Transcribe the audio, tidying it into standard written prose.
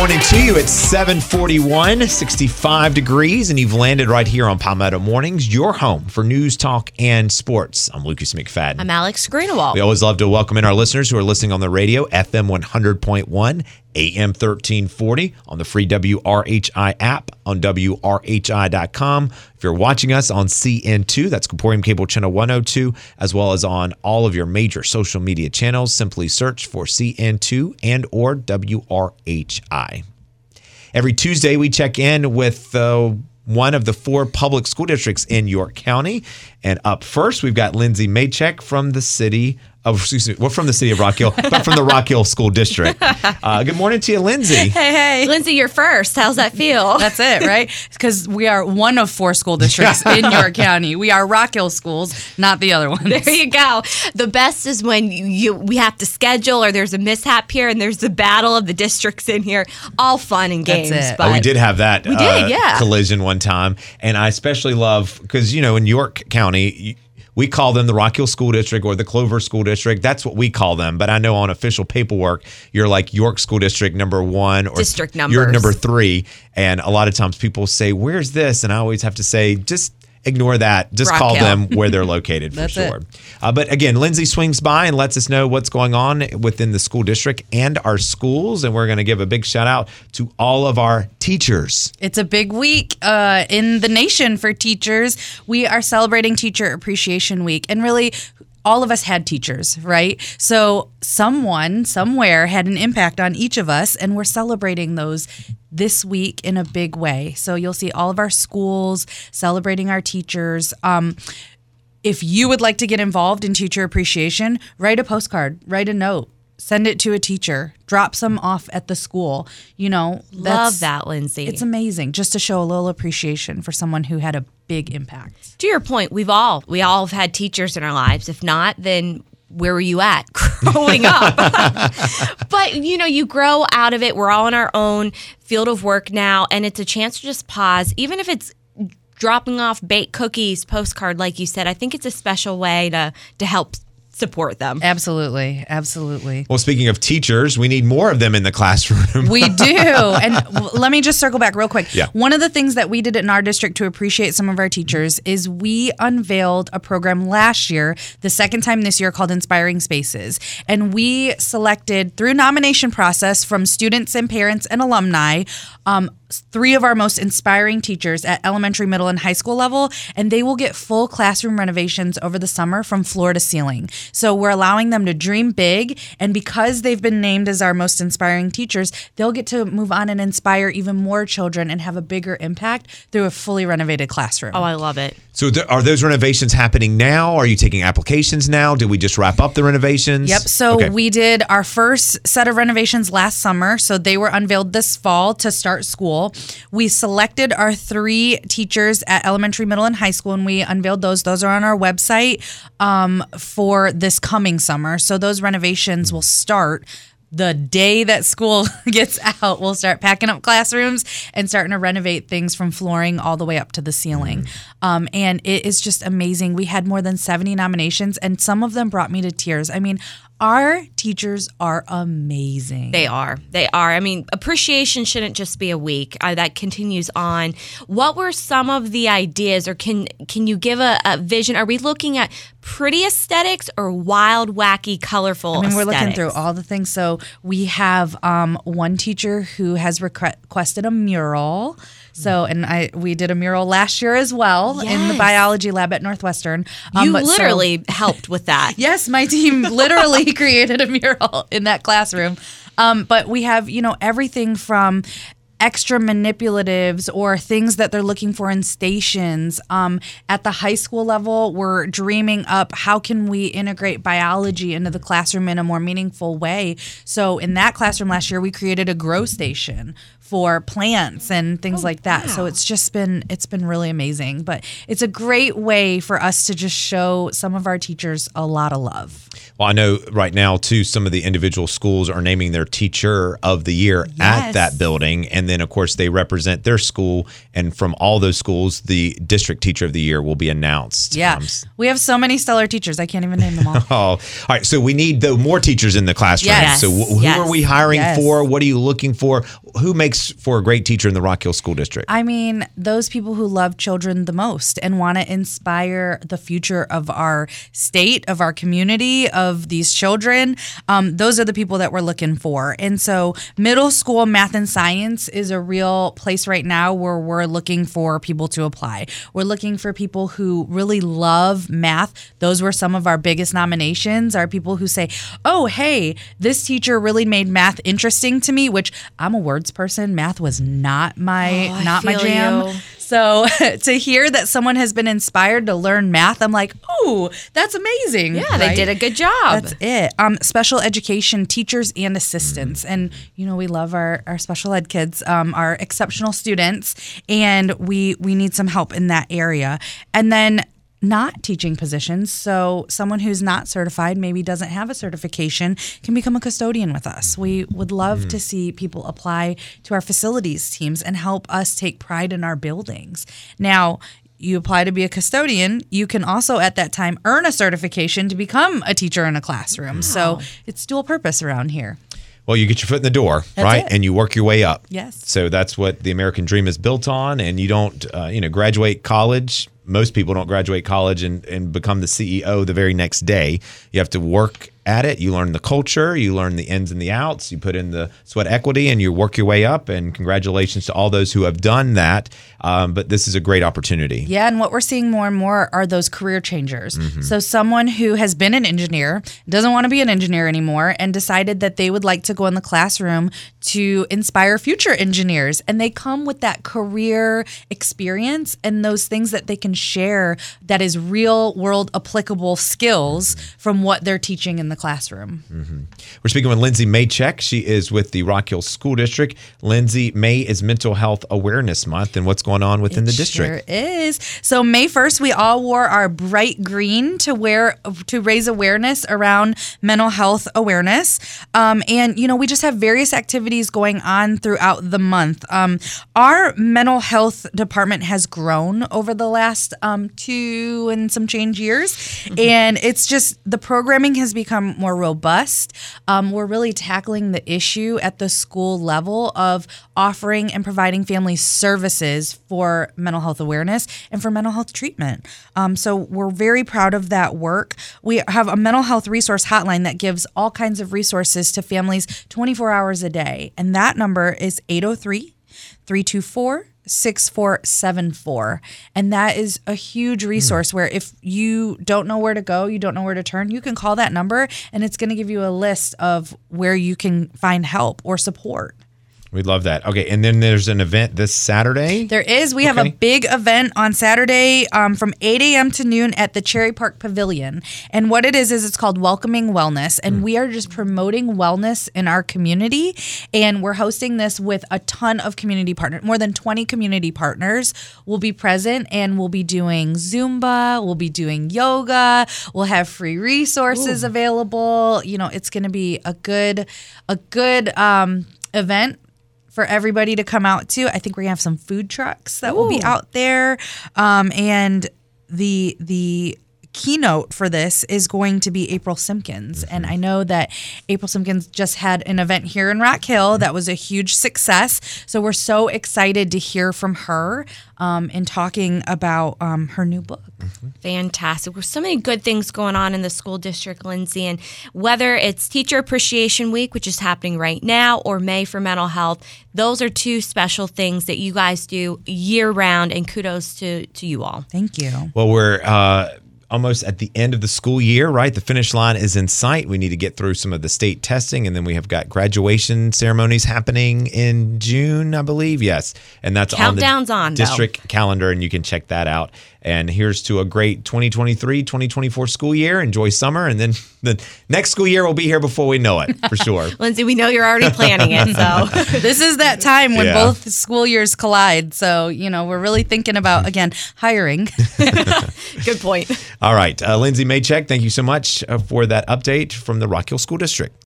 morning to you. It's 7:41, 65 degrees, and you've landed right here on Palmetto Mornings, your home for news, talk, and sports. I'm Lucas McFadden. I'm Alex Greenewald. We always love to welcome in our listeners who are listening on the radio, FM 100.1, AM 1340, on the free WRHI app, on WRHI.com. If you're watching us on CN2, that's Corporium Cable Channel 102, as well as on all of your major social media channels. Simply search for CN2 and or WRHI. Every Tuesday, we check in with one of the 4 public school districts in York County. And up first, we've got Lindsay Maychek from the city of, from the city of Rock Hill, but from the Rock Hill School District. Good morning to you, Lindsay. Hey. Lindsay, you're first. How's that feel? That's it, right? Because we are one of 4 school districts in York County. We are Rock Hill schools, not the other ones. There you go. The best is when we have to schedule or there's a mishap here and there's the battle of the districts in here. All fun and games. That's it. But We did have that yeah. collision one time. And I especially love, because, in York County, we call them the Rock Hill School District or the Clover School District. That's what we call them. But I know on official paperwork, you're like York School District number 1 or district numbers. You're number 3. And a lot of times people say, where's this? And I always have to say, just ignore that. Just Rock call Hill. them where they're located for That's sure. But again, Lindsay swings by and lets us know what's going on within the school district and our schools. And we're going to give a big shout out to all of our teachers. It's a big week in the nation for teachers. We are celebrating Teacher Appreciation Week. And really, all of us had teachers, right? So someone, somewhere had an impact on each of us, and we're celebrating those this week in a big way. So you'll see all of our schools celebrating our teachers. If you would like to get involved in teacher appreciation, write a postcard, write a note, send it to a teacher, drop some off at the school. Love that, Lindsay. It's amazing just to show a little appreciation for someone who had a big impact. To your point, we all have had teachers in our lives. If not, then where were you at growing up? But, you grow out of it. We're all in our own field of work now, and it's a chance to just pause, even if it's dropping off baked cookies, postcard, like you said. I think it's a special way to help support them. Absolutely. Absolutely. Well, speaking of teachers, we need more of them in the classroom. We do. And let me just circle back real quick. Yeah. One of the things that we did in our district to appreciate some of our teachers is we unveiled a program last year, the second time this year, called Inspiring Spaces. And we selected, through nomination process from students and parents and alumni, 3 of our most inspiring teachers at elementary, middle, and high school level, and they will get full classroom renovations over the summer from floor to ceiling. So we're allowing them to dream big, and because they've been named as our most inspiring teachers, they'll get to move on and inspire even more children and have a bigger impact through a fully renovated classroom. Oh, I love it. So are those renovations happening now? Are you taking applications now? Did we just wrap up the renovations? Yep. So we did our first set of renovations last summer. So they were unveiled this fall to start school. We selected our 3 teachers at elementary, middle, and high school, and we unveiled those. Those are on our website for this coming summer. So those renovations will start the day that school gets out. We'll start packing up classrooms and starting to renovate things from flooring all the way up to the ceiling. And it is just amazing. We had more than 70 nominations, and some of them brought me to tears. I mean, our teachers are amazing. They are. I mean, appreciation shouldn't just be a week. That continues on. What were some of the ideas, or can you give a vision? Are we looking at pretty aesthetics or wild, wacky, colorful aesthetics? We're looking through all the things. So we have one teacher who has requested a mural. So, and we did a mural last year as well in the biology lab at Northwestern. You literally helped with that. Yes, my team literally created a mural in that classroom. But we have, everything from extra manipulatives or things that they're looking for in stations. At the high school level, we're dreaming up how can we integrate biology into the classroom in a more meaningful way. So in that classroom last year, we created a grow station for plants and things like that. So it's been really amazing. But it's a great way for us to just show some of our teachers a lot of love. Well, I know right now, too, some of the individual schools are naming their teacher of the year at that building. And then, of course, they represent their school. And from all those schools, the district teacher of the year will be announced. Yeah. We have so many stellar teachers. I can't even name them all. All right. So we need more teachers in the classroom. Yes. So who are we hiring for? What are you looking for? Who makes for a great teacher in the Rock Hill School District? I mean, those people who love children the most and want to inspire the future of our state, of our community, of these children. Those are the people that we're looking for. And so middle school math and science is a real place right now where we're looking for people to apply. We're looking for people who really love math. Those were some of our biggest nominations, are people who say, oh, hey, this teacher really made math interesting to me, which I'm a words person. Math was not my jam. You. So to hear that someone has been inspired to learn math, I'm like, oh, that's amazing. Yeah, they did a good job. That's it. Special education teachers and assistants. And, we love our special ed kids, our exceptional students, and we need some help in that area. And then not teaching positions. So someone who's not certified, maybe doesn't have a certification, can become a custodian with us. We would love to see people apply to our facilities teams and help us take pride in our buildings. Now, you apply to be a custodian, you can also at that time earn a certification to become a teacher in a classroom. Wow. So it's dual purpose around here. Well, you get your foot in the door, right? And you work your way up. Yes. So that's what the American dream is built on. And you don't, graduate college. Most people don't graduate college and become the CEO the very next day. You have to work at it. You learn the culture. You learn the ins and the outs. You put in the sweat equity and you work your way up. And congratulations to all those who have done that. But this is a great opportunity. Yeah. And what we're seeing more and more are those career changers. Mm-hmm. So someone who has been an engineer, doesn't want to be an engineer anymore, and decided that they would like to go in the classroom to inspire future engineers. And they come with that career experience and those things that they can share that is real world applicable skills from what they're teaching in the classroom. Mm-hmm. We're speaking with Lindsay Maychek. She is with the Rock Hill School District. Lindsay, May is Mental Health Awareness Month, and what's going on within the district? Sure is. So May 1st, we all wore our bright green to raise awareness around mental health awareness. And we just have various activities going on throughout the month. Our mental health department has grown over the last 2 and some change years. Mm-hmm. And it's just the programming has become more robust. We're really tackling the issue at the school level of offering and providing family services for mental health awareness and for mental health treatment. So we're very proud of that work. We have a mental health resource hotline that gives all kinds of resources to families 24 hours a day. And that number is 803-324-6474. And that is a huge resource where if you don't know where to go, you don't know where to turn, you can call that number and it's going to give you a list of where you can find help or support. We love that. Okay, and then there's an event this Saturday? There is. We have a big event on Saturday from 8 a.m. to noon at the Cherry Park Pavilion. And what it is it's called Welcoming Wellness. And we are just promoting wellness in our community. And we're hosting this with a ton of community partners. More than 20 community partners will be present, and we'll be doing Zumba. We'll be doing yoga. We'll have free resources available. It's going to be a good event for everybody to come out to. I think we're going to have some food trucks that will be out there. And the keynote for this is going to be April Simpkins. Mm-hmm. And I know that April Simpkins just had an event here in Rock Hill that was a huge success. So we're so excited to hear from her and talking about her new book. Mm-hmm. Fantastic. There's so many good things going on in the school district, Lindsay. And whether it's Teacher Appreciation Week, which is happening right now, or May for Mental Health, those are two special things that you guys do year round. And kudos to you all. Thank you. Well, we're almost at the end of the school year, right? The finish line is in sight. We need to get through some of the state testing, and then we have got graduation ceremonies happening in June, I believe. Yes, and that's Countdown's on the district calendar, and you can check that out. And here's to a great 2023-2024 school year. Enjoy summer, and then the next school year will be here before we know it, for sure. Lindsay, we know you're already planning it, so this is that time when both school years collide. So, we're really thinking about, again, hiring. Good point. All right. Lindsay Maycheck, thank you so much for that update from the Rock Hill School District.